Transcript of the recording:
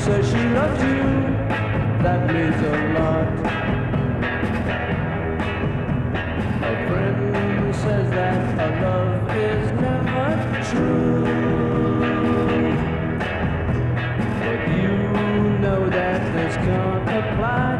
says she loves you, that means a lot. A friend says that a love is never true, but you know that this can't apply